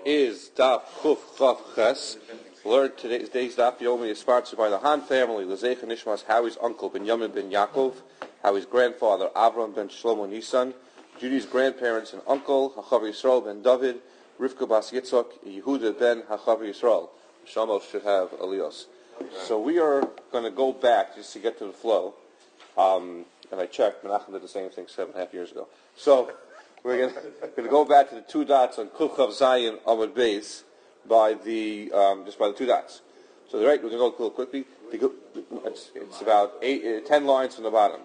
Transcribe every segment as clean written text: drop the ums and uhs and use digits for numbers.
is Daf Kuf Chav Ches. Learned today's Daf Yomi is sponsored by the Han family, L'Zeich Nishmas, Howie's uncle Benjamin ben Yaakov, Howie's grandfather Avram ben Shlomo Nisan, Judy's grandparents and uncle Hachav Yisrael ben David, Rivka bas Yitzchak, Yehuda ben Hachav Yisrael. Shamos should have Elios. So we are going to go back just to get to the flow. And I checked, Menachem did the same thing 7.5 years ago. So we're going to go back to the two dots on Kuf Chav Zayin Amud Beis by the just by the two dots. So we're going to go a little quickly. It's about 10 lines from the bottom.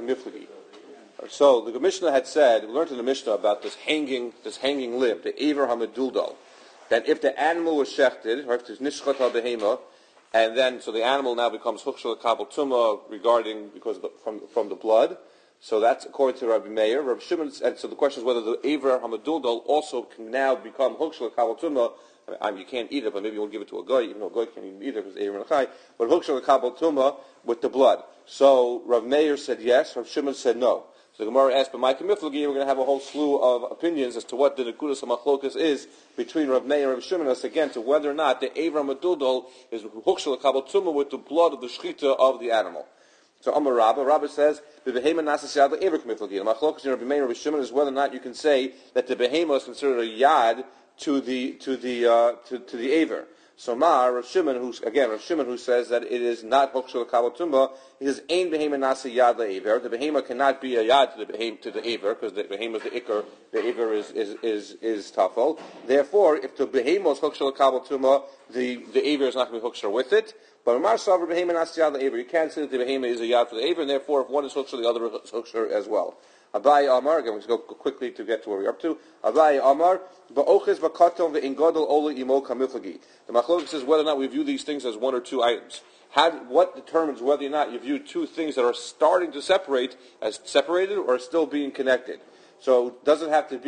So the Mishnah had said, we learned in the Mishnah about this hanging limb, the Aver Hamaduldal, that if the animal was shechted, or if there's nishchat al behema, and then so the animal now becomes hukshel kabel tuma because from the blood. So that's according to Rabbi Meir. Rabbi Shimon, and so the question is whether the Aver Hamaduldal also can now become hukshel kabel tuma. You can't eat it, but maybe we'll give it to a guy, even though a guy can't even eat it because it's Aver and Chai. But hukshel kabel tuma with the blood. So Rabbi Meir said yes. Rabbi Shimon said no. So the Gemara asked, but my Miflagi, we're going to have a whole slew of opinions as to what the Nekudas HaMachlokas is between Rav Meir and Rav Shimon as again to whether or not the Aver Madudol is Hukshel Kabel Tumah with the blood of the Shechita of the animal. So Amar Rabba says, the Behema Nasas Yad Aver Miflagi. The Machlokas in Rav Meir and Rav Shimon is whether or not you can say that the Behema is considered a Yad to the Aver. So Rav Shimon who says that it is not Hukshel Kabel Tumah, he says Ein Behema Nasa Yad LaAver. The Behema cannot be a Yad to the Aver because the Behema is the Iker, the Aver is Tafel. Therefore, if the Behema is Hukshel Kabel Tumah, the Aver is not going to be Hukshel with it. But Amar Savar Behema Nasa Yad LaAver, you can't say that the Behema is a Yad for the Aver, and therefore if one is Hukshel, the other is Hukshel as well. Abai Amar, again, let's go quickly to get to where we're up to. Abai Amar, Ba'oches Bakaton Ve'ingadol Ola Imo Kamiflagi. The Machlokes says whether or not we view these things as one or two items. What determines whether or not you view two things that are starting to separate as separated or still being connected? So does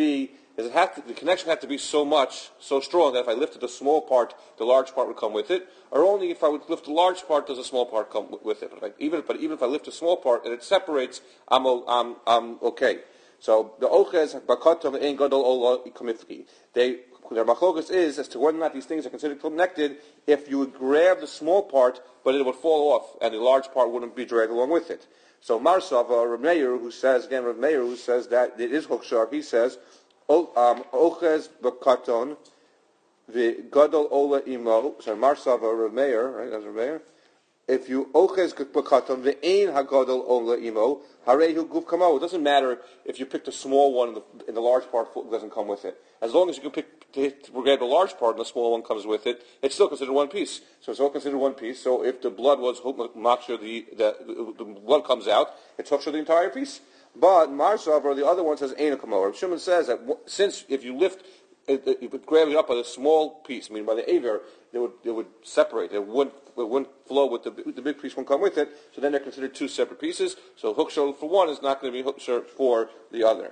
the connection have to be so strong that if I lifted the small part, the large part would come with it, or only if I would lift the large part, does the small part come with it? But even if I lift a small part and it separates, I'm okay. So the ochez bakatom ein gadol ola kamifli. Their machlokas is as to whether or not these things are considered connected. If you would grab the small part, but it would fall off, and the large part wouldn't be dragged along with it. So Marsava, Rav Meir, who says that it is hukshar, he says ochez bakaton the gadol ola imo. So Marsava, Rav Meir, right? That's Rav Meir. If you ochez bakaton the ein hagadol ola imo harehu guf kamo. It doesn't matter if you pick the small one and the large part doesn't come with it. As long as you can grab the large part and the small one comes with it, it's still considered one piece. So it's all considered one piece. So if the blood was maksher, the blood comes out, it's maksher the entire piece. But Marsav or the other one says ein kamo. Rav Shimon says that since if you would grab it up by the small piece, I mean by the aver, it would separate. It wouldn't flow with the big piece won't come with it. So then they're considered two separate pieces. So hukshel for one is not going to be hukshel for the other.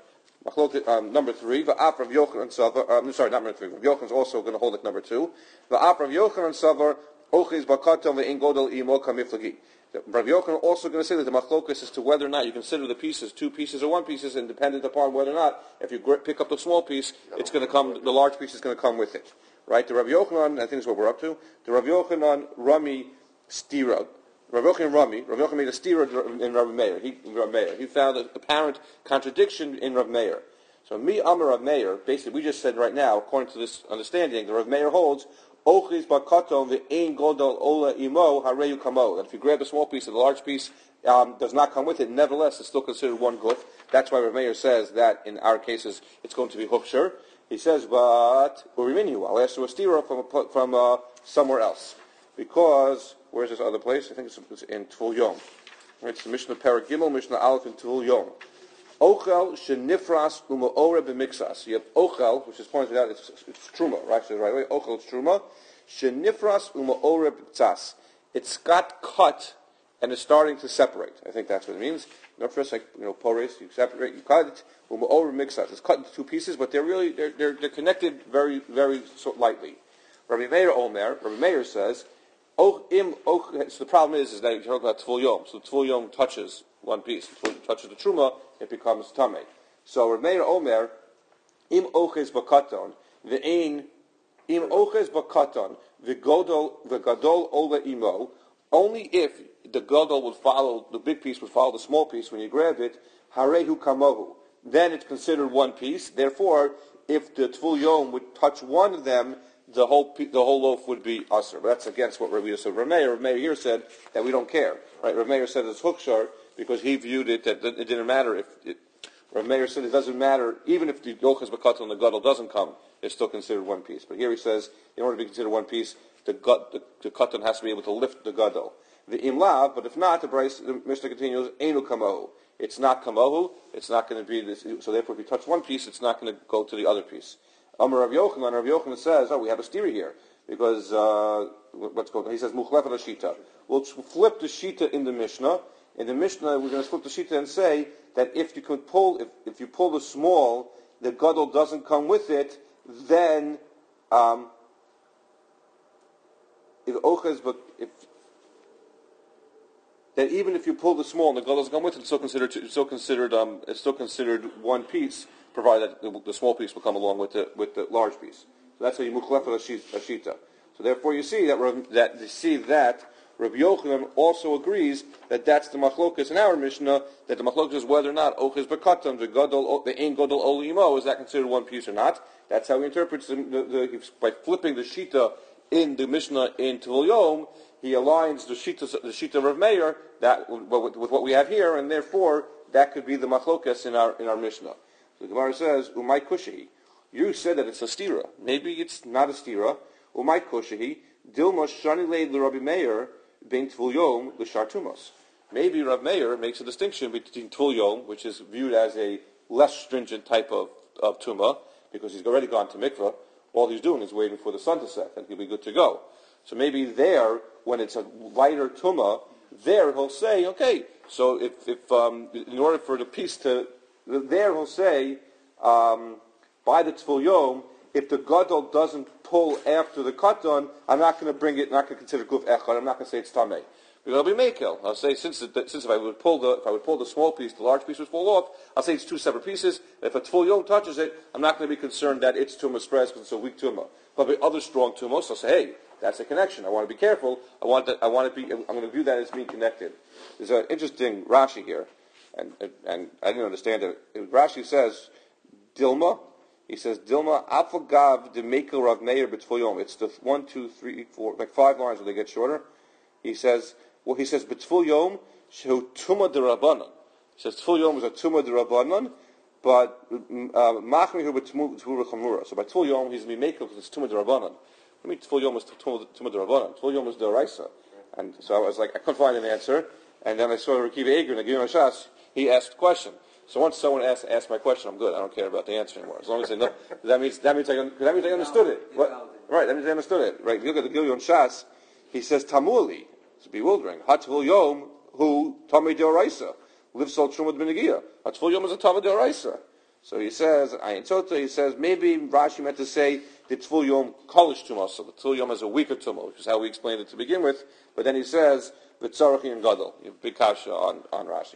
Number 3, Va'af Rav Yochanan Savar. Not number 3. Rav Yochanan is also going to hold it number 2. Va'af Rav Yochanan Savar Ochiz Bakatom Ve'in Godol Imo Kamiflagi. Rav Yochanan also going to say that the machlokas as to whether or not you consider the pieces two pieces or one piece is independent upon whether or not if you pick up the small piece, it's going to come. The large piece is going to come with it, right? The Rav Yochanan, I think is what we're up to. The Rav Yochanan Rami Stira. Rav Yochanan made a stira in Rav Meir. He found an apparent contradiction in Rav Meir. So Amar Rav Meir, basically we just said right now, according to this understanding, the Rav Meir holds Ochis bakaton ve'ein godol ola imo hareyu kamo. That if you grab the small piece and the large piece does not come with it, nevertheless it's still considered one guf. That's why Rav Meir says that in our cases it's going to be hukshar. He says, but I'll ask you a stira from somewhere else. Because, where's this other place? I think it's in Tvul Yom. Right, it's the Mishnah Perek Gimel, Mishnah Aleph in Tvul Yom. Ochel shenifras u'ma'ore b'mixas. You have ochel, which is pointed out, it's truma, right? So right away, ochel is truma. Shenifras u'ma'ore b'mixas. It's got cut and it's starting to separate. I think that's what it means. Not first, porous, you separate, you cut it. U'ma'ore b'mixas. It's cut into two pieces, but they're connected very, very lightly. Rabbi Meir says. So the problem is that you talk about Tvul Yom. So the Tvul Yom touches one piece. It touches the Truma, it becomes Tameh. So Rav Meir Omer, Im Oches Bakaton, Ve'ein Im ochez b'katan v'gadol ola imo. Only if the gadol would follow, the big piece would follow the small piece when you grab it, harehu kamohu. Then it's considered one piece. Therefore, if the Tvul Yom would touch one of them, the whole loaf would be usher. But that's against what Rav Meir said. Rav Meir here said that we don't care. Right? Rav Meir said it's hukshar because he viewed it that it didn't matter if it. Rav Meir said it doesn't matter, even if the Yochas B'Katan and the Gadol doesn't come, it's still considered one piece. But here he says, in order to be considered one piece, the Katan has to be able to lift the Gadol. The Imlav, but if not, the Mishnah continues, Einu Kamohu. It's not Kamohu, it's not going to be this, so therefore if you touch one piece, it's not going to go to the other piece. Amar Rav Yochanan says, we have a stiri here, because, he says, Muchlef al Shita. We'll flip the Shita in the Mishnah. In the Mishnah, we're going to flip the Shita and say that if you pull the small, the Gadol doesn't come with it, then, that even if you pull the small and the Gadol doesn't come with it, it's still considered one piece, provided that the small piece will come along with the large piece. So that's how you muchlef a shita. So therefore, you see that Rabbi Yochanan also agrees that that's the machlokas in our Mishnah, that the machlokas is whether or not ochez b'katan, the ein gadol olimo, is that considered one piece or not. That's how he interprets by flipping the shita in the Mishnah in Tvul Yom, he aligns the shita of Rav Meir with what we have here, and therefore that could be the machlokas in our Mishnah. So the Gemara says, "Umay kushi." You said that it's a stira. Maybe it's not a stira. Umay kushi dilma shani leid l'Rabbi Meir bein Tvul Yom l'shar tumos. Maybe Rav Meir makes a distinction between Tvul Yom, which is viewed as a less stringent type of tumah, because he's already gone to mikveh. All he's doing is waiting for the sun to set, and he'll be good to go. So maybe there, when it's a lighter tumah, there he'll say, okay, so if in order for the piece to, there he'll say, by the Tvul Yom, if the Gadol doesn't pull after the Katan, I'm not going to bring it, not going to consider Guf Echad, I'm not going to say it's Tameh. Because I'll be Mekel. I'll say, since if I would pull the small piece, the large piece would fall off, I'll say it's two separate pieces. If a Tvul Yom touches it, I'm not going to be concerned that it's Tumah spreads because it's a weak Tumah. But with other strong Tumahs, I'll say, hey, that's a connection. I want to be careful. I'm going to view that as being connected. There's an interesting Rashi here, and I didn't understand it. Rashi says, Dilma. He says, Dilma, Afagav de Mekel Rav Meir b'Tvul Yom. It's the 1, 2, 3, 4, like 5 lines where they get shorter. He says, b'Tvul Yom, shehu Tumah d'Rabbanan. He says, Tvul Yom is a Tumah d'Rabbanan, but Machmihu b'Tvul Chamura. So by Tvul Yom, he's going to be Mekel because it's Tumah d'Rabbanan. I mean, Tvul Yom is Tumah d'Rabbanan. Tvul Yom is d'Oraisa. And so I was like, I couldn't find an answer. And then I saw Rekiva Eger in the Gimel Shas. He asked a question. So once someone asks my question, I'm good. I don't care about the answer anymore. As long as they know, that means I understood it. What? Right, that means I understood it. Right, look at the Gimel Shas. He says Tamuli. It's bewildering. Hatvul Yom who Tamei d'Oraisa lives all Trumad B'Negia. Hatvul Yom is a Tamei d'Oraisa. So he says, Ayin Sota. He says maybe Rashi meant to say the Tvul Yom Kolish Tumah. So the Tvul Yom is a weaker Tumah, which is how we explained it to begin with. But then he says V'tzarachi and Gadol. Big kasha on Rashi.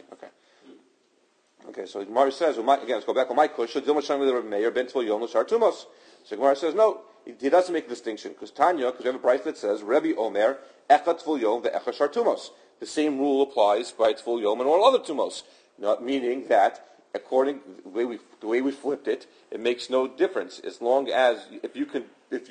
Okay, so Gemara says, again, let's go back on my question. Dilma Shani the Rabbi Meir ben Tvul Yom l'shar tumos. So Gemara says, no, he doesn't make a distinction because because we have a price that says Rabbi Omer Echad Tvul Yom ve'Echad shar tumos. The same rule applies by Tvul Yom and all other tumos, meaning that according the way we flipped it, it makes no difference as long as if you can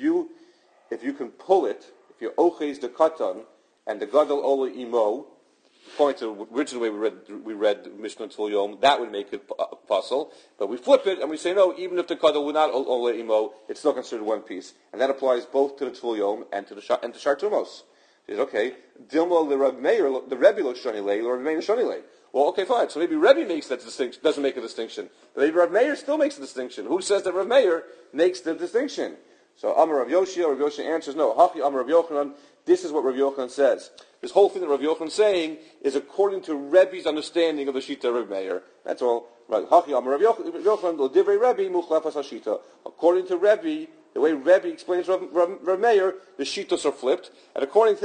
pull it, if you ochez the katan and the gadol ola imo. According to the original way we read Mishnah Tvul Yom, that would make it puzzle. But we flip it and we say no, even if the Kadal would not Ola Imo, it's still considered one piece. And that applies both to the Tvul Yom and to Shar Tumos. He says, okay, Dilma the Rav Meir, the Rebbe lo Shani Lei, the Rav Meir Shani Lei. Well, okay, fine. So maybe Rebbe makes that distinction, doesn't make a distinction. But maybe Rav Meir still makes a distinction. Who says that Rav Meir makes the distinction? So Amar Rav Yoshia answers, no, Hachi Amar Rav Yochanan, this is what Rav Yochanan says. This whole thing that Rav Yochanan is saying is according to Rebbe's understanding of the Shita of Rav Meir. That's all. Right. Hachi Amar Rav Yochanan, lo divrei Rebbe muchlefas hashita. According to Rebbe, the way Rebbe explains Rav Meir, the Shitas are flipped. And according to that,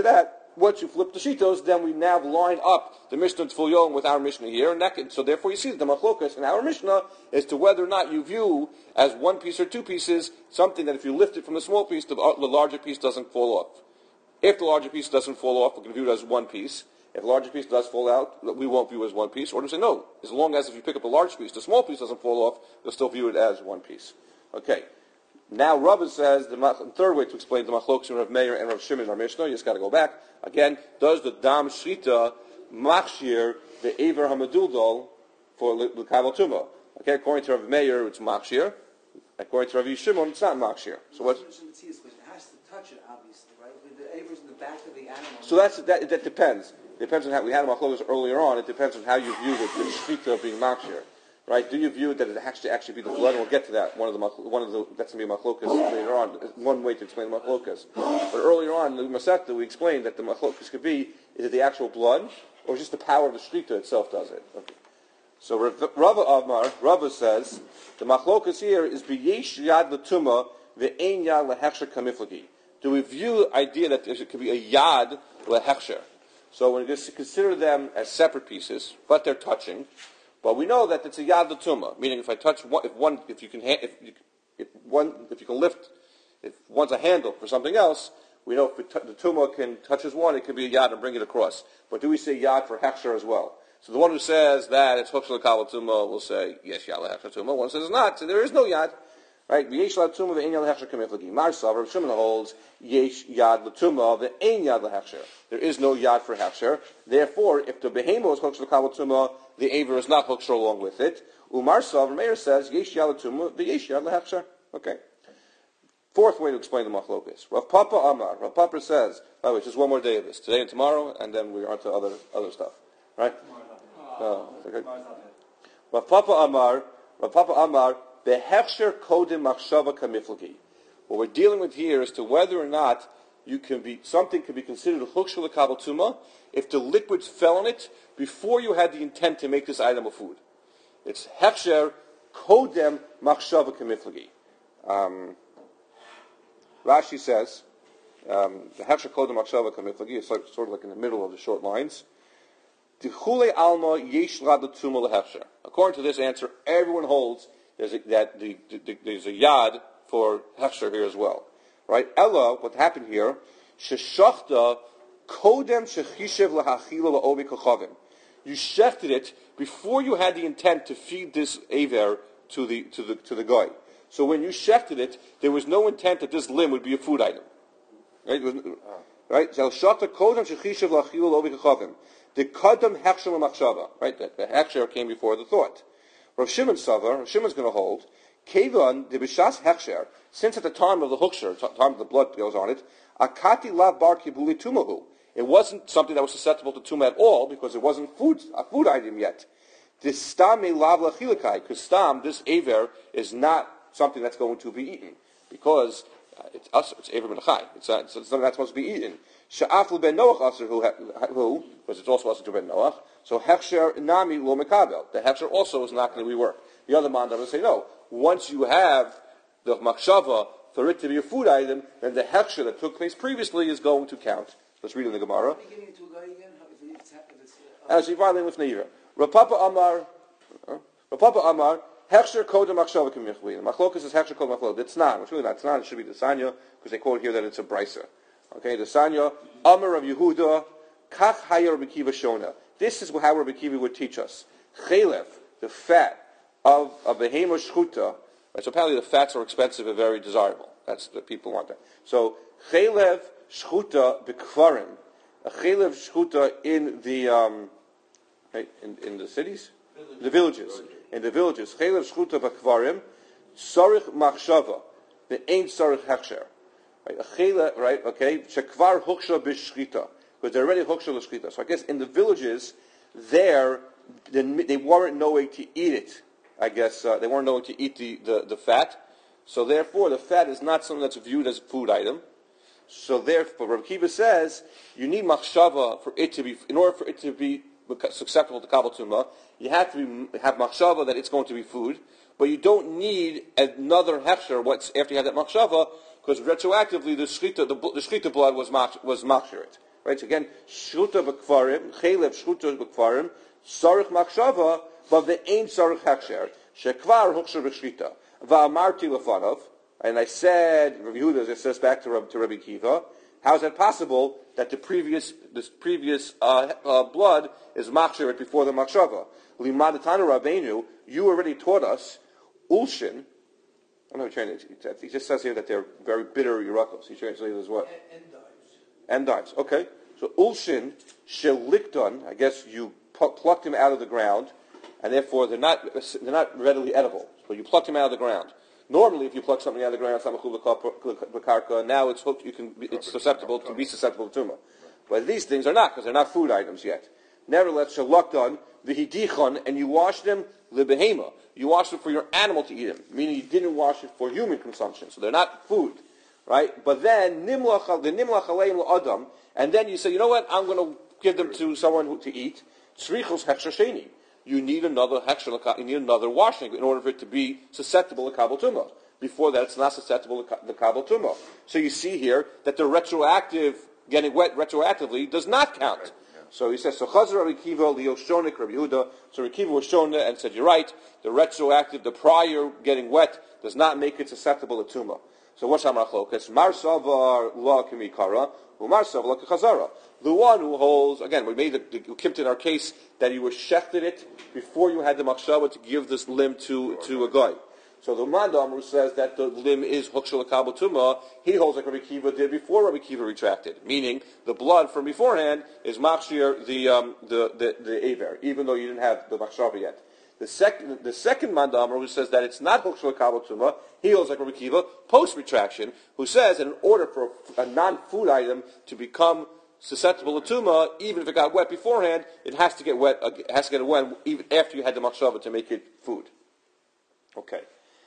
once you flip the shitos, then we now line up the Mishnah Tful Yom with our Mishnah here, and so therefore you see that the machlokas in our Mishnah is to whether or not you view as one piece or two pieces something that if you lift it from the small piece, the larger piece doesn't fall off. If the larger piece doesn't fall off, we're going to view it as one piece. If the larger piece does fall out, we won't view it as one piece. Or to say no, as long as if you pick up the large piece, the small piece doesn't fall off, you'll still view it as one piece. Okay. Now Rabbah says, the third way to explain the machlokas in Rav Meir and Rav Shimon in our Mishnah, you just got to go back. Again, does the dam shrita machshir the aver hamadudol for l'kabel tuma? Okay, according to Rav Meir, it's machshir. According to Rav Shimon, it's not machshir. So what? It has to touch it, obviously, right? The aver's in the back of the animal. So that depends. It depends on how we had a machlokas earlier on. It depends on how you view the shrita being machshir. Right? Do you view that it actually be the blood? And we'll get to that. That's going to be machlokas later on. One way to explain the machlokas. But earlier on in the Masechta, we explained that the machlokas could be is it the actual blood or just the power of the shrita itself does it. Okay. So Rava says the machlokas here is b'yesh yad l'tuma ve'ein yad lehechsher kamiflagi. Do we view the idea that it could be a yad lehechsher? So we're going to consider them as separate pieces, but they're touching. But we know that it's a yad l'tuma, meaning if I touch one, if you can lift, if one's a handle for something else, we know if the tuma can touches one, it could be a yad and bring it across. But do we say yad for hechsher as well? So the one who says that it's hukshel l'kabel tuma will say yes, yad lehechsher tuma. One says it's not, so there is no yad. Right? V'yesh yad l'tuma ve'ein yad lehechsher kamiflagi. Mar Savar Shimon holds yesh yad l'tuma ve'ein yad lehechsher. There is no yad for hechsher. Therefore, if the behemo is hukshel l'kabel tuma, the aver is not hukshel along with it. Umar Savar Meir says yesh yad l'tuma ve'yesh yad lehechsher. Okay. Fourth way to explain the machlokas. Rav Papa Amar. Rav Papa says, by the way, just one more day of this, today and tomorrow, and then we're on to other stuff. Right? Okay. Rav Papa Amar, behechsher kodim machshava kamiflagi. What we're dealing with here is to whether or not something can be considered hukshel l'kabel tuma if the liquids fell on it before you had the intent to make this item of food. It's hechsher kodem machshava kamiflagi. Rashi says, the hechsher kodem machshava kamiflagi is sort of like in the middle of the short lines. According to this answer, everyone holds there's a yad for hechsher here as well, right? Ella, what happened here? Sheshachta kodem shechishev lahachila la'obi kochavim. You shechted it before you had the intent to feed this aver to the guy. So when you shechted it, there was no intent that this limb would be a food item, right? Right? Sheshachta kodem shechishev lahachila la'obi kochavim. The kadam hechsher l'machshava, right? The hechsher came before the thought. Rav Shimon Savar, Rav Shimon's going to hold, Kevan de b'shas hechsher, since at the time of the hukshir, time of the blood goes on it, akati lav bar kibuli tumahu. It wasn't something that was susceptible to tumah at all because it wasn't a food item yet. This stam me lav lachilikai, because stam, this aver, is not something that's going to be eaten because it's aver ben chai. It's something that's supposed to be eaten. Sha'aflu ben Noach aser who, because it's also aser to ben Noach. So hechsher nami lo mekabel. The hechsher also is not going to be work. The other man doesn't say no. Once you have the machshava for it to be a food item, then the hechsher that took place previously is going to count. Let's read in the Gemara. As he violated with Neira. Rav Papa Amar, hechsher kodem machshava k'michli. The machlokas is hechsher kodem machlokas. It's not. It's really not. It's not. It should be the sanya because they quote here that it's a brisa. Okay, the Sanya, Amar of Yehuda, Kach Hayar Rabbi Kiva Shona. This is how Rabbi Kiva would teach us. Chelev, the fat of a behema shchuta. Right, so apparently the fats are expensive and very desirable. That's the people want that. So Chelev shchuta bekvarim, a Chelev shchuta in the in the cities, the villages, in the villages. Chelev shchuta bekvarim, sarich machshava, the ain't sarich hechsher. Right, a chela, right? Okay, shekvar huksha b'shchita, because they're already huksha l'shchita. So I guess in the villages, they weren't knowing to eat it. I guess they weren't knowing to eat the fat. So therefore, the fat is not something that's viewed as a food item. So therefore, Rabbi Kiva says you need machshava for it to be, in order for it to be susceptible to kabel tumah, you have to have machshava that it's going to be food, but you don't need another hechsher after you have that machshava. Because retroactively, the shchita blood was machshirit. Right? So again, shchuta b'kvarim, chelev shchuta b'kvarim, sarich machshava, but the ain't sarich hechsher. Shekvar huksher b'shchita. Va'amarti lefanov. And I said, Rabbi Yehuda, it says back to Rabbi Kiva, how is that possible that this previous blood is machsher before the machshava? Limadatana Rabbeinu, you already taught us, ulshin. I'm not trying to. He just says here that they're very bitter Yerakos. He translated as what? Endives. Okay. So ulshin shelikton. I guess you plucked him out of the ground, and therefore they're not readily edible. So you plucked him out of the ground. Normally, if you pluck something out of the ground, now it's hooked. It's susceptible to tumah. But these things are not, because they're not food items yet. Nevertheless, shalakton v'hidichon, and you wash them libehema. You wash them for your animal to eat them, meaning you didn't wash it for human consumption, so they're not food, right? But then nimlach aleim la'adam, and then you say, you know what? I'm going to give them to someone to eat. Tzrichos hechsher sheni. You need another hechsher. You need another washing in order for it to be susceptible to kabel tumah. Before that, it's not susceptible to the kabel tumah. So you see here that the retroactive getting wet retroactively does not count. So he says, so Chazar Rabbi Kiva liyoshonik Rabbi Yehuda. So Rabbi Kiva was shown and said, you're right. The retroactive, the prior getting wet, does not make it susceptible to tumah. So what's Hamrachlokas? Mar savar la kimikara, umar savar la kachazara. The one who holds, again, we made the kimt in our case that you were shechted it before you had the machshava to give this limb to a guy. So the Mandam who says that the limb is hukshel kabel tumah, he holds like Rabbi Kiva did before Rabbi Kiva retracted, meaning the blood from beforehand is machshir the aver, even though you didn't have the machshava yet. The second Mandam who says that it's not hukshel kabel tumah, he holds like Rabbi Kiva post retraction, who says that in order for a non-food item to become susceptible to tumah, even if it got wet beforehand, it has to get wet. It has to get wet even after you had the machshava to make it food. Okay.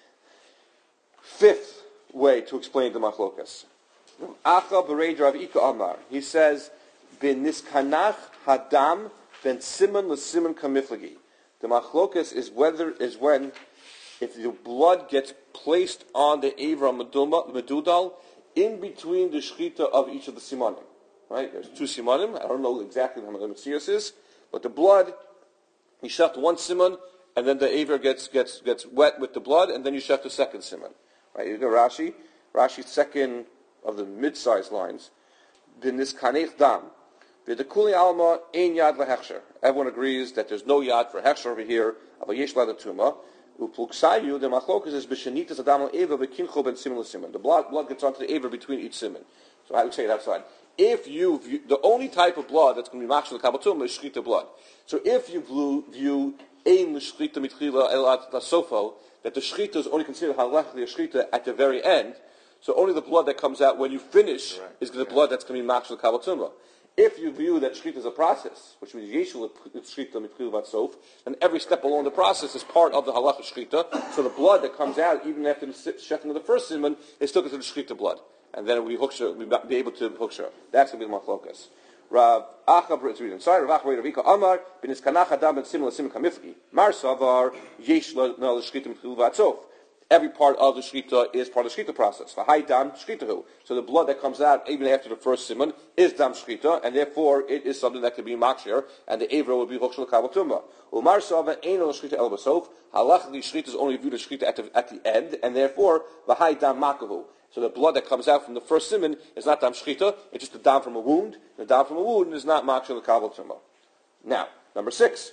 Fifth way to explain the machlokas. Acha b'reid Rav Ika Amar. He says, "Ben niskanach hadam ben siman l'siman kamiflagi." The machlokas is when if the blood gets placed on the avra medudal in between the shchita of each of the simanim. Right? There's two simanim. I don't know exactly how many Messias is, but the blood, you shech one siman, and then the aver gets wet with the blood, and then you shech the second siman. Right? You go Rashi. Rashi's second of the mid-sized lines. B'niskanech dam. V'dekuli alma ein yad lehechsher. Everyone agrees that there's no yad for hechsher over here. But yesh la tumah. Upluksayu the machlokas is b'shenitas adam al-eva v'kincho ben siman l'siman. The blood gets onto the aver between each siman. So I would say it outside. If you view, the only type of blood that's going to be machshel kabel tumah is shchita blood. So if you view ein l'shchita mitchila elat tasofo, that the shchita is only considered halachically a shchita at the very end, so only the blood that comes out when you finish is the blood that's going to be machshel kabel tumah. If you view that shchita is a process, which means yeshul shchita mitchila vatsof, then every step along the process is part of the halacha shchita. So the blood that comes out even after the shechting of the first siman is still considered shchita blood. And then we'll be able to hoksha. That's going to be the machlokas. Rav Acha, it's reading. Sorry, Rav Acha, Rav Ika Amar, bin iskanach adam ben simla sim kamifki. Mar savar yesh la l'shchita mitchil vatsof. Every part of the shchita is part of the shchita process. V'hai dam shchitahu. So the blood that comes out even after the first simon is dam shchita, and therefore it is something that can be makshir, and the avra will be hoksha l'kabel tumah. Umar savar ein l'shchita el basof. Halachically, shchita is only viewed as shchita at the end, and therefore v'hai dam makahu. So the blood that comes out from the first siman is not dam shchita, it's just a dam from a wound. The dam from a wound is not makshel l'kabel tumah. Now, number 6.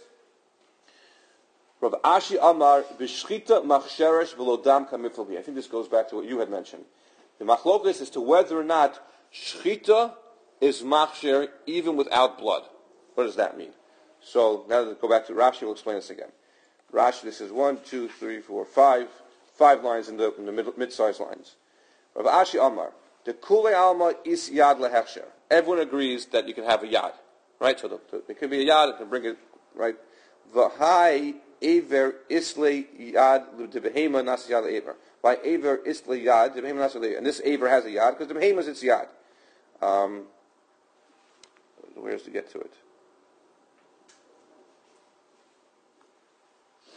Rav Ashi Amar b'shchita machsheresh v'lo dam kamiflagi. I think this goes back to what you had mentioned. The machlokas is to whether or not shchita is machsher even without blood. What does that mean? So now let's go back to Rashi. We'll explain this again. Rashi, this is 1, 2, 3, 4, 5 lines in the mid-sized lines. Rav Ashi Amar, the kule alma is yad lehechsher. Everyone agrees that you can have a yad, right? So it can be a yad, it can bring it, right? V'hai aver isle yad l'debehema nas yad aver. By aver isle yad, debehema nas yad, and this aver has a yad because the behema is its yad. Where's to get to it?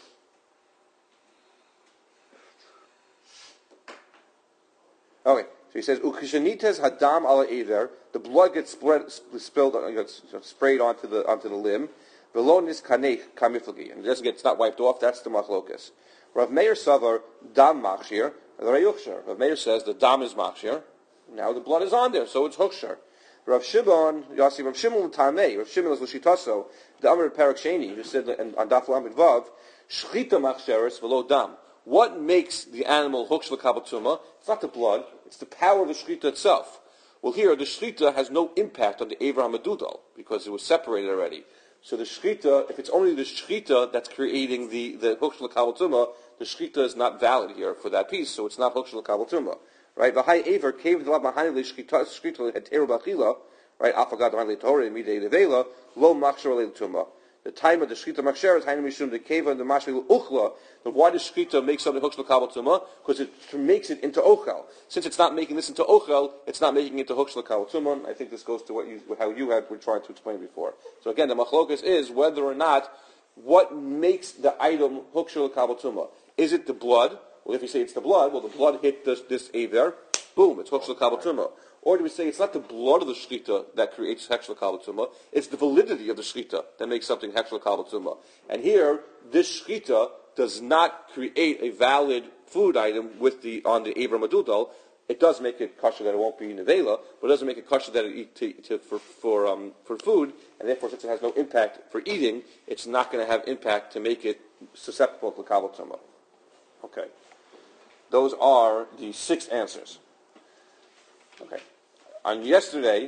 Okay, he says, "Ukishanites hadam ala either." The blood gets sprayed onto the limb. Velonis kanech kamiflagi, and it's not wiped off. That's the machlokas. Rav Meir savar dam machshir. Rav Meir says the dam is machshir. Now the blood is on there, so it's hukshir. Rav Shimon Tamei. Rav Shimon is l'shitaso. The Amar Parak Sheni, who said on Daf Lamed Vav, shchita machsheres velo dam. What makes the animal huksh l'kabel tuma? It's not the blood; it's the power of the shchita itself. Well, here the shchita has no impact on the Avraham Madudal because it was separated already. So the shchita, if it's only the shchita that's creating the huksh l'kabel tuma, the shchita is not valid here for that piece, so it's not huksh l'kabel tuma. Right? V'hai Aver cave the mahani l'shchita shchita heteru b'achila. Right? Afagad mahani l'torah midei levela lo machshor l'tuma. The time of the shchita machsher is hainu mishum the keva and the mashvi l'uchla. But why does shchita make something huksh l'kabel tuma? Because it makes it into ochel. Since it's not making this into ochel, it's not making it into huksh l'kabel tuma. I think this goes to how you were trying to explain before. So again, the machlokas is whether or not what makes the item huksh l'kabel tuma. Is it the blood? Well, if you say it's the blood, well, the blood hit this aver, boom, it's huksh l'kabel tuma. Or do we say it's not the blood of the shchita that creates heksh l'kabel tuma, it's the validity of the shchita that makes something heksh l'kabel tuma. And here, this shchita does not create a valid food item on the aver madudal. It does make it kosher that it won't be nevela, but it doesn't make it kosher that it eat for food, and therefore, since it has no impact for eating, it's not going to have impact to make it susceptible to l'kabel tuma. Okay. Those are the 6 answers. Okay. On yesterday,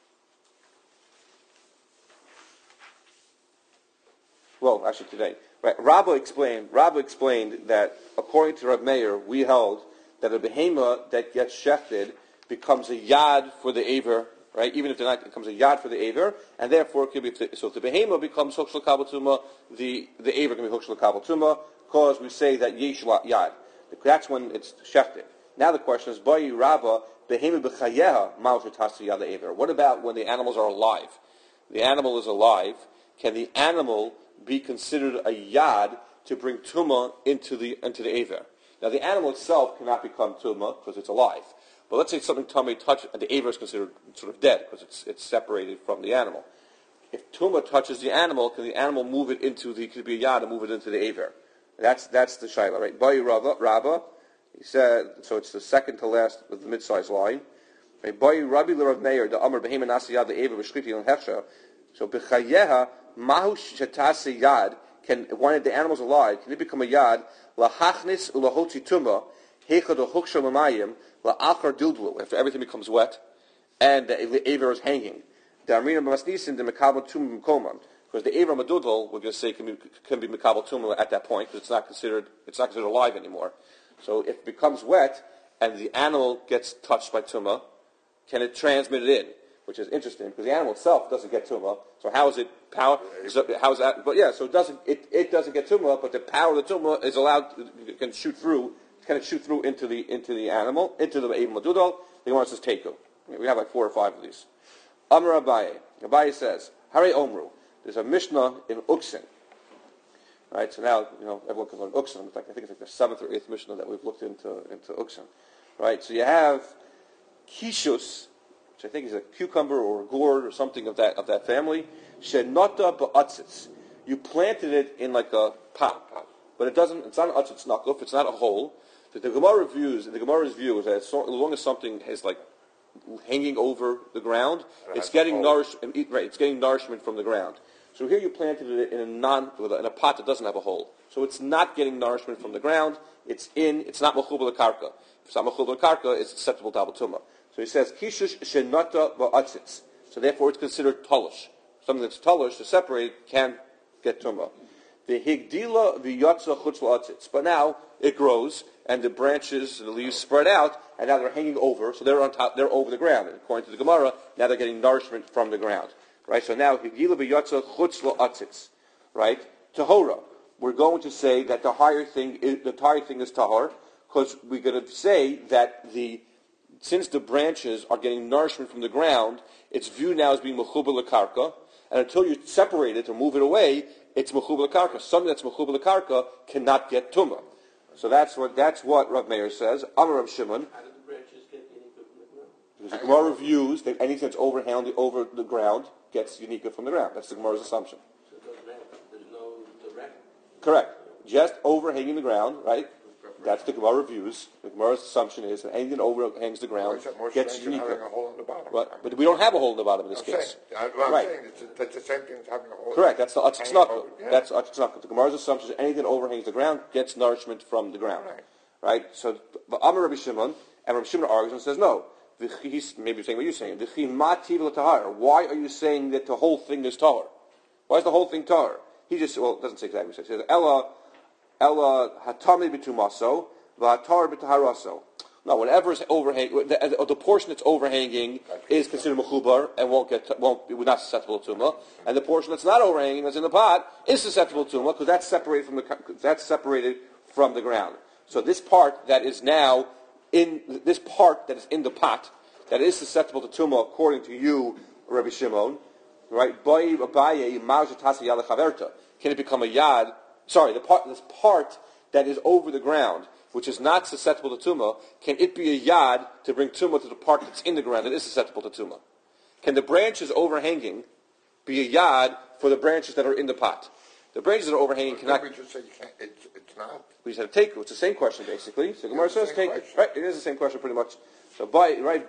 well, actually today, right? Rabba explained that according to Rav Meir, we held that a behema that gets shechted becomes a yad for the aver, right? Even if they're not, it becomes a yad for the aver, and therefore it could be. So if the behema becomes huksh l'kabel tuma, the aver can be huksh l'kabel tuma, because we say that yesh yad. That's when it's shechted. Now the question is, Bayi Rabba, behema b'chayeha ma'ushet hasi yad aver. What about when the animals are alive? The animal is alive. Can the animal be considered a yad to bring tuma into the aver? Now the animal itself cannot become tuma because it's alive. But let's say something tummy touch, and the aver is considered sort of dead because it's separated from the animal. If tuma touches the animal, can the animal move it into could be a yad and move it into the aver? That's the shaila, right? Bayi Rabba, he said, so it's the second to last of the mid-sized line. Right? Bayi Rabbi l'Rav Meir, the Amar behema nasi yad the aver v'shchiti and hechsha. So b'chayeha mahu shetasi yad. Can one of the animals alive? Can it become a yad? Lahachnis ulahotzi tuma heichad u'huksha l'mayim la'achar dildlu. After everything becomes wet and the aver is hanging. The amrina b'masnisin the mekabel tum mkoman. Because the aver madudal, we're going to say, can be mekabel tumah at that point because it's not considered alive anymore. So if it becomes wet and the animal gets touched by tumah, can it transmit it in? Which is interesting because the animal itself doesn't get tumah. So how is it power? So how is that? But yeah, so it doesn't get tumah, but the power of the tumah is allowed can shoot through into the animal, into the aver madudal. The Gemara says teku. We have like 4 or 5 of these. Amar Abaye. Abaye says, Hare Omru. There's a Mishnah in Uksin. Right, so now, everyone can learn Uksin. I think it's like the 7th or 8th Mishnah that we've looked into Uksin. Right, so you have Kishus, which I think is a cucumber or a gourd or something of that family. Shenota ba'atzitz. You planted it in like a pot. But it's not an atzitz nakuf, it's not a hole. The Gemara's view is that as long as something is like hanging over the ground, it's getting nourishment. Right, it's getting nourishment from the ground. So here you planted it in a pot that doesn't have a hole. So it's not getting nourishment from the ground. It's not mechubel karka. If it's not mechubel karka, it's susceptible to abel tumah. So he says kishush shenata ba'atzitz. So therefore, it's considered talish. Something that's talish, to separate, can get tumah. The higdila v'yatza chutz la'atzitz. But now it grows, and the branches and the leaves spread out, and now they're hanging over. So they're on top. They're over the ground. And according to the Gemara, now they're getting nourishment from the ground. Right, so now higdila v'yatza chutz la'atzitz. Right, tahora. We're going to say that the higher thing is tahor, because we're going to say that since the branches are getting nourishment from the ground, it's viewed now as being mechubel l'karka, and until you separate it or move it away, it's mechubel l'karka. Something that's mechubel l'karka cannot get tumah. So that's what Rav Meir says. Amar Rav Shimon. How do the branches get any Because the Gemara views that anything that's over the ground gets Yanika from the ground. That's the Gemara's assumption. So it doesn't matter. There's no direct. Correct. Just overhanging the ground, right? That's the Gemara views. The Gemara's assumption is that anything that overhangs the ground gets having Yanika. a hole in the bottom. But we don't have a hole in the bottom in this case. I'm Right. saying that's the same thing as having a hole. Correct. That's the hanging Atzitznaka. over- yeah. That's Atzitznaka. The Gemara's assumption is anything that overhangs the ground gets nourishment from the ground. Right? So, but Amar Rabbi Shimon, and Rabbi Shimon argues and says, no. He's maybe saying what you're saying. Why are you saying that the whole thing is tahor? Why is the whole thing tahor? He just, well, it doesn't say exactly what he says. He says, Ella hatami b'tumaso, v'hatar b'taharaso. Now, whatever is overhanging, the portion that's overhanging is considered mechubar and would not susceptible to tumah, and the portion that's not overhanging, that's in the pot, is susceptible to tumah because that's separated from the ground. So this part that is now in the pot that is susceptible to tumah, according to you, Rabbi Shimon, right? Can it become a yad? Sorry, this part that is over the ground, which is not susceptible to tumah, can it be a yad to bring tumah to the part that's in the ground that is susceptible to tumah? Can the branches overhanging be a yad for the branches that are in the pot? The branches that are overhanging cannot. We just say you can't. It's not. We said take. It's the same question basically. So Gemara says take. Right, it is the same question pretty much. So Gemara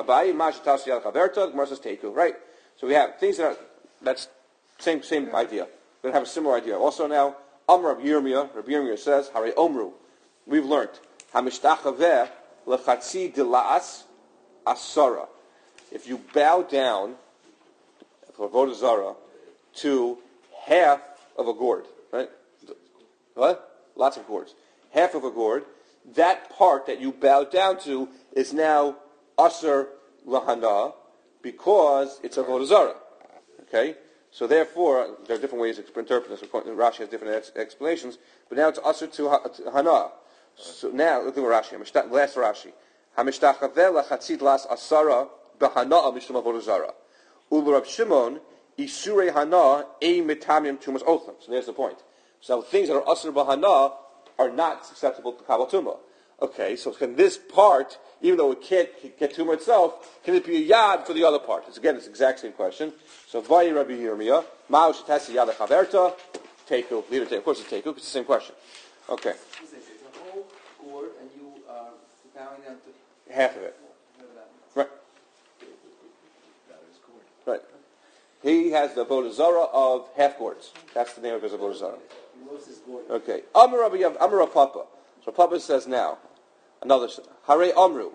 says take. Right. So we have things that's same idea. We're going to have a similar idea. Also now, Amr Rabbi Yirmiyah says, Hare Omru. We've learned Hamishtachaveh lechatzi dilas asara. If you bow down for avodah zara to half of a gourd, right? What? Lots of gourds. Half of a gourd. That part that you bow down to is now asar lahana because it's avodah zara. Okay. So therefore, there are different ways to interpret this. Rashi has different explanations. But now it's asar to hana. So now look at Rashi. Last Rashi. Hamishtachaveh lachatzit las asara b'hana mishum avodah zara. Ulu Rab Shimon isurei hana ein mitamim tumas ochlam. So there's the point. So things that are asr b'hana are not susceptible to kabal tumah. Okay, so can this part, even though it can't get tumah itself, can it be a yad for the other part? It's the exact same question. So Vayi Rabbi Yirmiyah, Ma'u shetasi yad chaverta, teku, leave it. Of course it's teku. It's the same question. Okay. It's a whole gourd, and you are bowing down to Half of it. Right. That is gourd. Right. He has the avodah zara of half gourds. That's the name of his avodah zara. He lost his gourd. Okay. Amar Papa. So Papa says now, another Hare Amru,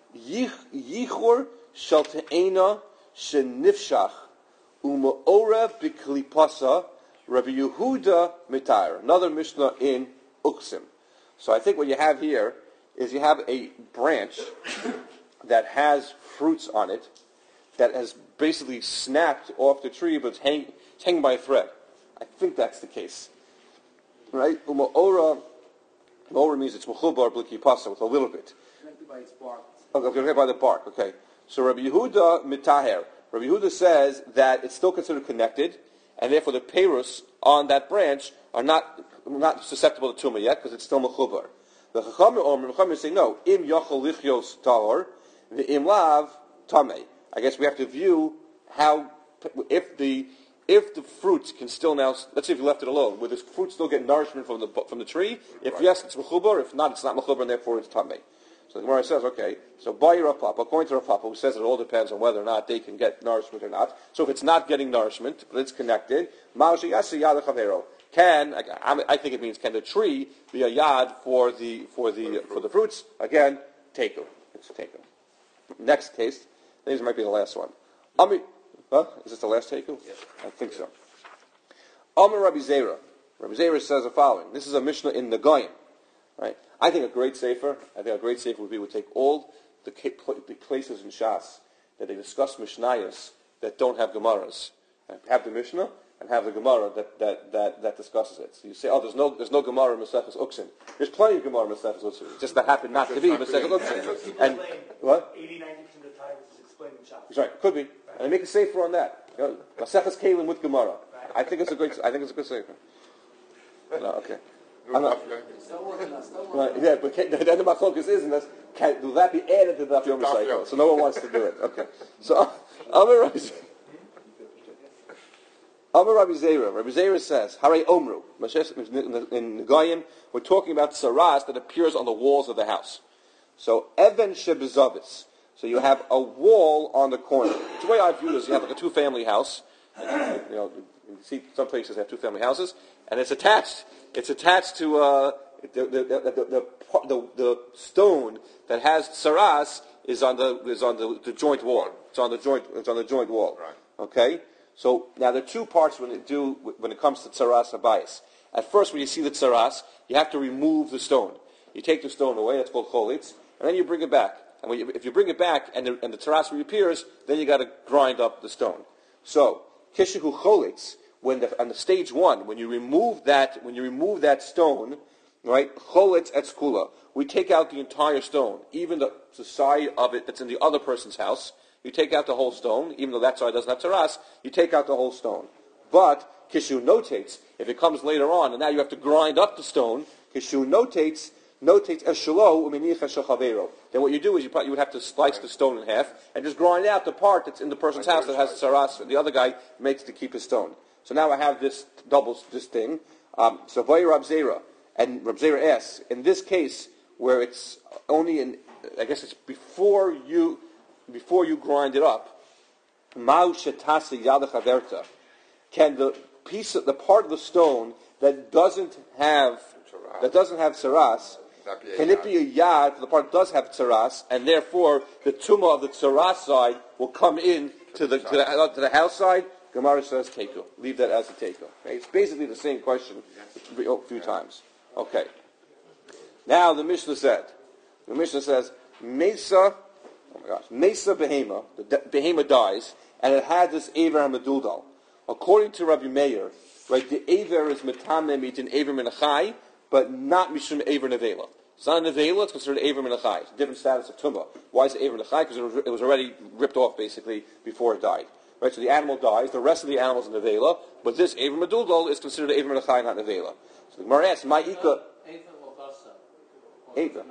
Yichur shel te'ena shenifshach u'ma'orev b'klipasa Rabbi Yehuda mitar. Another Mishnah in Uksim. So I think what you have here is you have a branch that has fruits on it that has basically snapped off the tree, but it's hanging by a thread. I think that's the case. Right? U'ma'ora means it's mechubar b'klipasa with a little bit. Connected by its bark. Okay, by the bark. Okay. So Rabbi Yehuda mitaher. Rabbi Yehuda says that it's still considered connected, and therefore the perus on that branch are not susceptible to tumah yet because it's still mechubar. The Chachamim say no. Im yachol lichios tahor, the im lav tamei. I guess we have to view how if the fruits can still now, let's say if you left it alone, would this fruit still get nourishment from the tree? If yes, it's mechubar. If not, it's not mechubar, and therefore it's tamei. So the Gemara says, okay, so by Rav Papa, according to Rav Papa, who says it all depends on whether or not they can get nourishment or not. So if it's not getting nourishment, but it's connected, I think it means can the tree be a yad for the fruits? Again, teku. It's teku. Next case, these might be the last one. Is this the last teku? Yes. I think so. Amar Rabbi Zera. Rabbi Zera says the following. This is a Mishnah in the Goyim. Right? I think a great sefer would take all the places in Shas that they discuss Mishnayos that don't have Gemaras. And have the Mishnah and have the Gemara that discusses it. So you say, there's no Gemara in Maseches Uksin. There's plenty of Gemara in Maseches Uksin. Just that happened not to be Maseches Uksin. And what? 80-90% of the time it's explained in Shas. Right, could be. And they make a sefer on that. Maseches Kalim with Gemara. I think it's a good sefer. No, okay. Still working on. Right, yeah, but then the machlokas is, and that's Will that be added to the Daf Yomi cycle? So no one wants to do it. Okay. So Amar Rabbi Zera. Rabbi Zera says, Hare Omru. In Nagayim, we're talking about saras that appears on the walls of the house. So Even Shebezavis. So you have a wall on the corner. The way I view this, you have like a two-family house. You see some places have two-family houses, and it's attached. It's attached to the stone that has saras is on the joint wall. It's on the joint wall. Right. Okay. So now there are two parts when it comes to tsaras habayis. At first, when you see the tsaras, you have to remove the stone. You take the stone away. That's called cholitz, and then you bring it back. And if you bring it back and the tsaras reappears, then you got to grind up the stone. So kishehu cholitz, on the stage one, when you remove that stone, right? Cholitz et skula. We take out the entire stone, even the side of it that's in the other person's house. You take out the whole stone, even though that side doesn't have tsaras, you take out the whole stone. But Kishu notates, if it comes later on, and now you have to grind up the stone, Kishu notates eshalo uminicha shachavero. Then what you do is you would have to slice the stone in half and just grind out the part that's in the person's house that has tsaras, and the other guy makes to keep his stone. So now I have this thing. So Vay Rab Zera, and Rab Zera asks, in this case where it's only I guess it's before you grind it up, Mau shetasi yada chaverta, can the part of the stone that doesn't have tsaras, can it be a yad for the part that does have tsaras, and therefore the tumah of the tsaras side will come in to the house side? Gemara says teiko. Leave that as a teiko. Okay? It's basically the same question a few times. Okay. Now the Mishnah says, Mesa behema, the behema dies, and it had this Aver HaMeduldal. According to Rabbi Meir, right, the Aver is Metame Mitin Aver Menachai, but not Mishum Aver Nevela. It's not a Nevela, it's considered Aver Menachai. It's a different status of Tumah. Why is it Aver Menachai? Because it was already ripped off, basically, before it died. Right, so the animal dies, the rest of the animals are Nevela, but this Aver Meduldal is considered Aver Menachai, not Nevela. So the Gemara asks, Ma'ika... Aver.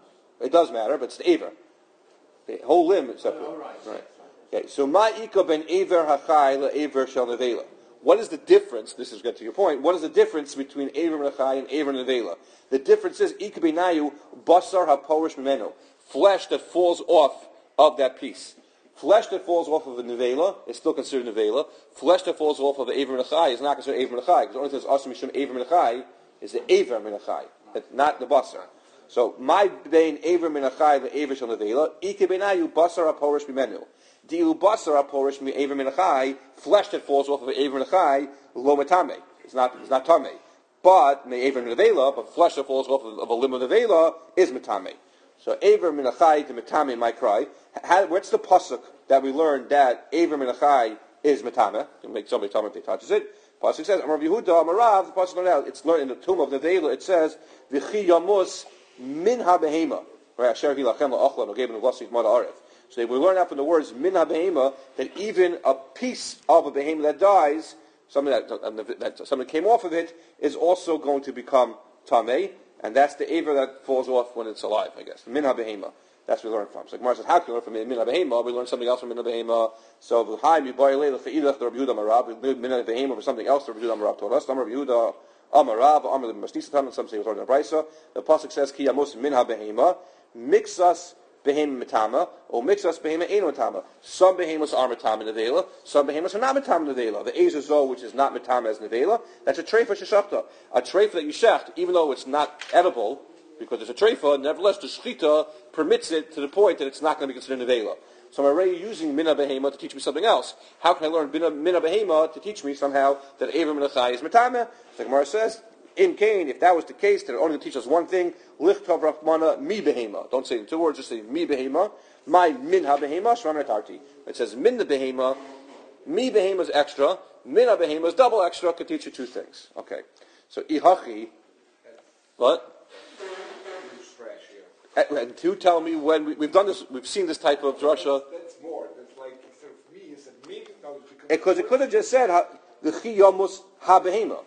It does matter, but it's the Aver. The whole limb is separate. Right. Okay. So ma'ika ben aver hachai le'aver shel nevela. What is the difference? This is get to your point. What is the difference between aver hachai and aver nevela? The difference is ika benayu basar haporish mimeno, flesh that falls off of that piece. Flesh that falls off of a nevela is still considered nevela. Flesh that falls off of the aver hachai is not considered aver hachai, because the only thing that's asim mishum aver hachai is the aver minachai, not the basar. So my bein aver minachai le'aver shel nevela ika benayu basar haporish mimeno. Diu basar aporish mi aver minachai, flesh that falls off of an aver minachai, lo metame. It's not tame. But me aver minavela, but flesh that falls off of a limb of nevela is metame. So aver minachai to metame my cry. What's the pasuk that we learned that aver minachai is metame? You make somebody tell me if they touches it. Pasuk says, Amar Yehuda, Amarav. The pasuk learned out. It's learned in the tomb of nevela. It says, V'chi yamus min ha-behema. Right? Asher hilachem la'achla no geben l'vasif mada aref. So we learn out from the words min ha-behema that even a piece of a behema that dies, something that came off of it, is also going to become tamei, and that's the aver that falls off when it's alive, I guess. Min ha-behema. That's where we learn from. So Gemara says, how can we learn from min ha-behema? We learn something else from min ha-behema. So v'chai mi'bayei le'ilach ve'ilach the Rabbi Yehuda Amarav. We learn min ha-behema for something else the Rabbi Yehuda Amarav told us. Amar Rabbi Yehuda Amarav, Amar the Masnisatan, and some say it was already in the Brisa. The pasuk says, ki yamos min ha-behema, mix us behema metama, or mix us behema eno metama. Some behemoths are metama nevela, some behemoths are not metama nevela. The ezer which is not metama as nevela, that's a treifa sheshachta. A treifa that you shecht, even though it's not edible, because it's a treifa, nevertheless the shchita permits it to the point that it's not going to be considered nevela. So I'm already using mina behema to teach me something else. How can I learn mina behema to teach me somehow that aver minachai is metama? The Gemara says, in Cain, if that was the case, then it only teach us one thing, lichtav rachmana mi behema. Don't say it in 2 words, just say mi behema. My min ha behema, shramet arti. It says min the behema, mi behema is extra, min ha behema is double extra, could teach you 2 things. Okay. So ihachi, what? And to tell me when we've done this, we've seen this type of drasha. That's more. That's like instead of me, it's a me. Because it could have just said the chi yamus ha behema.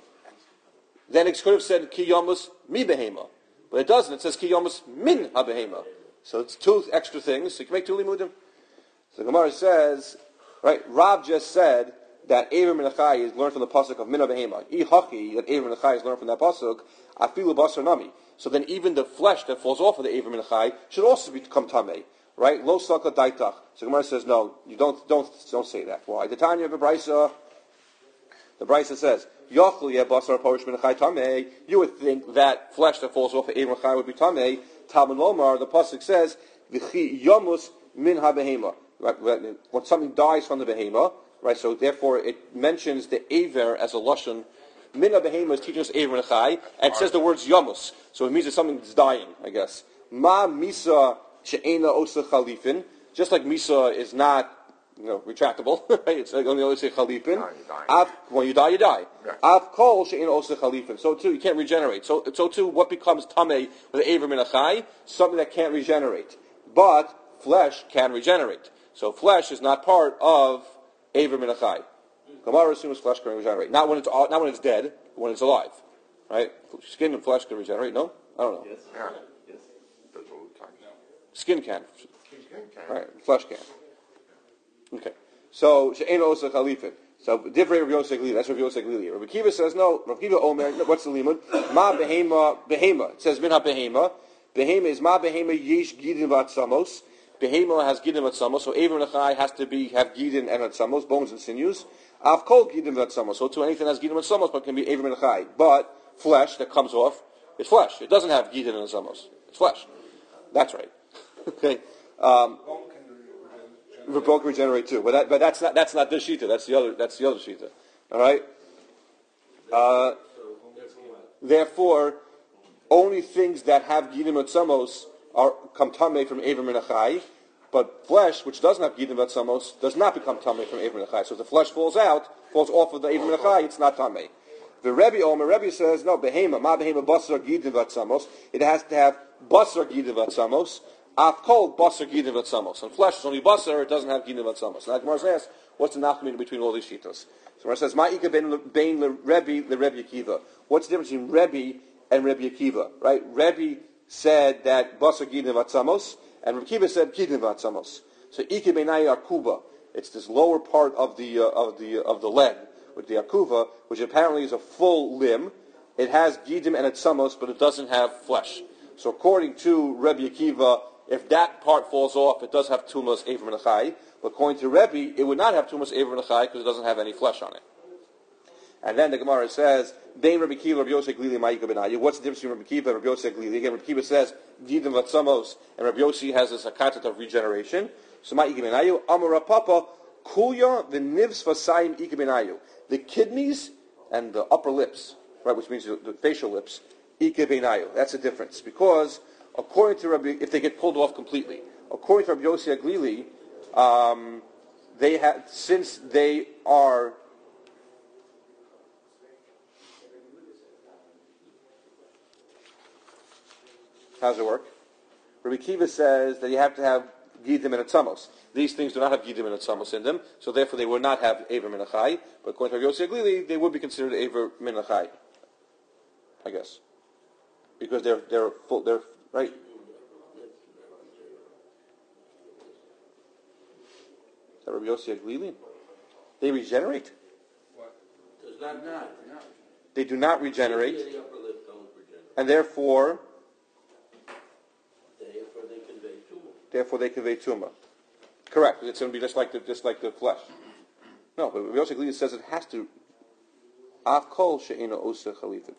Then it could have said ki yamus mi behema, but it doesn't. It says ki yamus min ha behema. So it's two extra things. So you can make two limudim. So the Gemara says, right, Rav just said that Eivir Min HaChai is learned from the pasuk of Mina Behema. Ihachi, that Eivir Min HaChai is learned from that pasuk, Afilu Basar Nami. So then even the flesh that falls off of the Eivir Min HaChai should also become Tameh. Right? Lo Saka Daitach. So Gemara says, no, you don't say that. Why? The Tanya of the Brisa says, Yachlu Yeh Basar Porish Min HaChai Tameh. You would think that flesh that falls off of Eivir Min HaChai would be Tameh. Talmud Lomar, the pasuk says, V'chi Yamus Min HaBehema. Right? When something dies from the Behema, right? So therefore it mentions the Eivir as a Lashon. Min HaBehema is teaching us Eivir Min HaChai, and it says the words Yamus. So it means that something's dying, I guess. Ma Misa She'ena Osa Chalifin. Just like Misa is not, retractable, right? It's like only say Chalifin. When you die, you die. Av Kol She'ena Osa Chalifin. So too, you can't regenerate. So too, what becomes Tameh with the Eivir Min HaChai? Something that can't regenerate. But flesh can regenerate. So flesh is not part of Eivir Min HaChai. Gemara assumes flesh can regenerate. Not when it's dead, but when it's alive. Right? Skin and flesh can regenerate, no? I don't know. Yes. Yes. That's all the time. Skin can. Skin can. Right? Flesh can. Okay. So, She'en Osa Chalifin. So, Divrei Rav Yosef Glili. That's Rav Yosef Glili. Rav Akiva says, no. Rav Akiva Omer, what's the limud? Ma Behema. It says, Min HaBehema. Behema is Ma Behema Yesh Gidin Vatsamos. Behema has Gidin Vatsamos. So, Eivir Min HaChai has to have Gidin and Vatsamos, bones and sinews. Av Kol Gidin Vatsamos. So, to anything that has Gidin Vatsamos, but can be Eivir Min HaChai. But flesh that comes off is flesh. It doesn't have Gidin and Vatsamos. It's flesh. That's right. Okay. Bone can regenerate too, but that's not this shita. That's the other shita. All right. Therefore, only things that have gidim vatsamos come tamei from Eivir Min HaChai, but flesh which doesn't have gidim vatsamos does not become tamei from Eivir Min HaChai. So if the flesh falls off of the Eivir Min HaChai, it's not tamei. The Rebbe says no. Behema, ma behema basar gidim vatsamos. It has to have basar gidim vatsamos. Af kol basar gidin vatsamos. And flesh is only basar, it doesn't have gidin vatsamos. Now the Gemara says, what's the nachmin between all these shitas? So Gemara says, Ma'ika bein Rebbe Akiva. What's the difference between Rebbe and Rebbe Akiva? Right? Rebbe said that basar gidin vatsamos, and Rebbe Akiva said gidin vatsamos. So Ika beinai akuba. It's this lower part of the leg with the akuva, which apparently is a full limb. It has gidim and atzamos, but it doesn't have flesh. So according to Rebbe Akiva, if that part falls off, it does have tumas Eivir Min HaChai. But according to Rebbe, it would not have tumas Eivir Min HaChai because it doesn't have any flesh on it. And then the Gemara says, Bein Rebbe Akiva, Rebbe Yosef Glili, Ma'ika Benayu. What's the difference between Rebbe Akiva and Rebbe Yosef Glili? Again, Rebbe Akiva says, Gidim Vatsamos, and Rebbe Yosef has this akatat of regeneration. So Ma'ika Benayu, Amar Papa, Kulya v'nivs v'sayim Ika Benayu. The kidneys and the upper lips, right, which means the facial lips, Ika Benayu. That's the difference. Because according to Rabbi, if they get pulled off completely, according to Rabbi Yossi Aglili, they have, since they are how does it work? Rabbi Kiva says that you have to have gidim and atzamos. These things do not have gidim and atzamos in them, so therefore they would not have Eivir Min HaChai. But according to Rabbi Yossi Aglili, they would be considered Eivir Min HaChai, I guess, because they're full. They're right. Is that Rabbi Yossi Aglili? They regenerate? What? Does not. They do not regenerate. The upper lip don't regenerate. And therefore They convey tumor. Correct. It's going to be just like the flesh. No, but Rabbi Yossi Aglili says it has to. Av kol she'ena osa chalifin.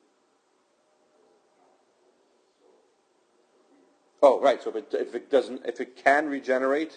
Oh, right. So if it can regenerate,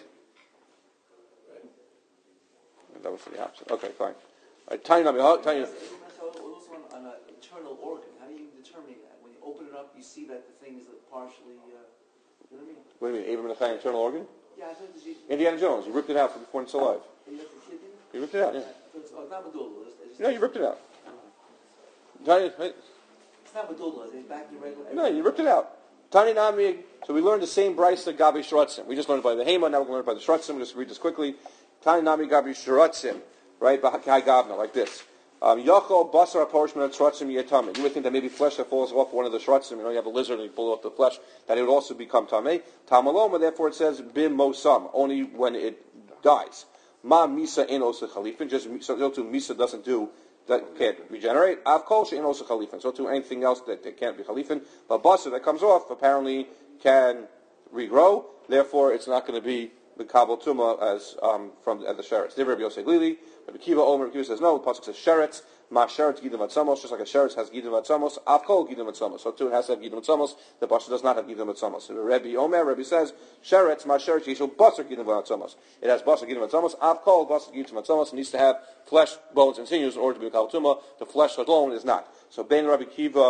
that was for the opposite. Okay, fine. Tiny. Also on an internal organ, how do you determine that? When you open it up, you see that the thing is partially. You know what I mean? What do you mean, Eivir Min HaChai internal organ? Yeah, I thought this. Indiana Jones. You ripped it out before it's alive. You left the kidney? You ripped it out. Yeah. It's not medulla. No, you ripped it out. Tiny. It's not medulla. It's back to regular. No, you ripped it out. Tani Nami. So we learned the same brisa Gabi Shratzim. We just learned by the Hema. Now we're going to learn by the Shratzim. Just read this quickly. Tani Nami Gabi Shratzim. Right? Bahai Gavna, like this. Yachol basar parishman shrotzim yetame. You would think that maybe flesh that falls off one of the shrotzim, you have a lizard and you pull off the flesh, that it would also become tamei. Tamaloma, therefore it says bim mosam, only when it dies. Ma misa in osa chalifin, just so too misa doesn't do, that can't regenerate. Av kol she'in osa chalifin, so too anything else that can't be chalifin. But basar that comes off apparently can regrow, therefore it's not going to be the kabel tuma as the sheretz. Divrei Rabbi Yosef Glili. Rabbi Kiva Omer, Rabbi Kiva says no. The pasuk says sheretz. Ma sheretz gidim atzamos, just like a sheretz has gidim atzamos. Avkol gidim atzamos. So too it has to have gidim atzamos. The pasuk does not have gidim atzamos. Rabbi Omer, Rabbi says sheretz ma sheretz yishul basar gidim atzamos. It has basar gidim atzamos. Avkol basar gidim atzamos. It needs to have flesh, bones, and sinews in order to be a kabel tuma. The flesh alone is not. So Ben Rabbi Kiva.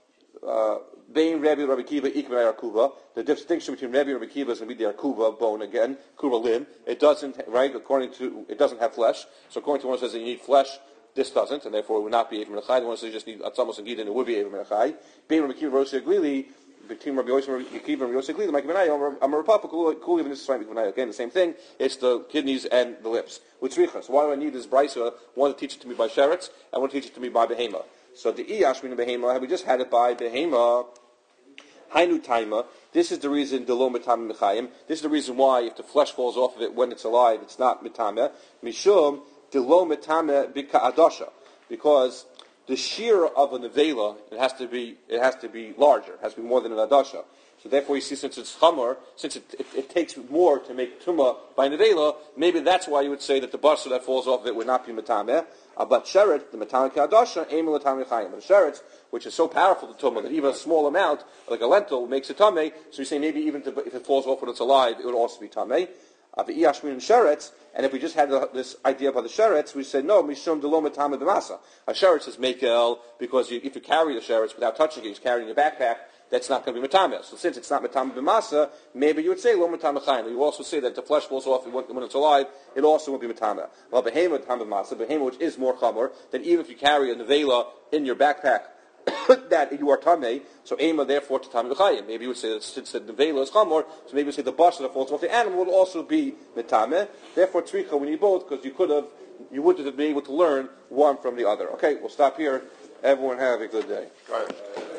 Bein Rabbi Kiva Ikmei Arkuva. The distinction between Rabbi and Rabbi Kiva is going to be the Arkuva bone again, Kuva limb. It doesn't, right? It doesn't have flesh. So according to one who says that you need flesh, this doesn't, and therefore it would not be Eivim Menachai. The one who says you just need Atzamos and Gidin, it would be Eivim Menachai. Bein Rabbi Kiva Rosi Aglili, between Rabbi Yosef and Rabbi Kiva and Rabbi Yosef Aglili, Mike Benai, I'm a Rapapa, cool even this is right, again, the same thing. It's the kidneys and the lips. With Tzricha. So why do I need this Brisa? One to teach it to me by Sheretz, and one to teach it to me by Behema. So the Iyash meaning Behema, have we just had it by Behema? Hainu taima. This is the reason delo mitam mechayim. This is the reason why if the flesh falls off of it when it's alive, it's not mitame. Mishum delo mitame bika adosha, because the shear of a nevela it has to be larger. It has to be more than an adosha. So therefore, you see, since it's chamor, since it takes more to make tuma by nevela, maybe that's why you would say that the basar that falls off of it would not be mitame. But sheret, the mitame kadosha, aim l'tam mechayim. But sheret, which is so powerful to tumah that even a small amount, like a lentil, makes it tamei. So you say maybe even if it falls off when it's alive, it would also be tamei. The iyashmin and sheretz, and if we just had this idea about the sheretz, we said no, mishum deloma tamei b'masa. A sheretz is mekel because if you carry the sheretz without touching it, he's carrying your backpack. That's not going to be metameh. So since it's not metameh b'masa, maybe you would say lo metameh chayim. You also say that if the flesh falls off when it's alive, it also would be metameh. Well, behema metameh b'masa, behema which is more chamor, then even if you carry a nevela in your backpack, that you are tamei, so ema therefore to tamei b'chayim. Maybe you would say that since the nevela is chamor, so maybe you would say the basar that falls off the animal would also be metameh. Therefore tzricha we need both because you wouldn't have been able to learn one from the other. Okay, we'll stop here. Everyone have a good day.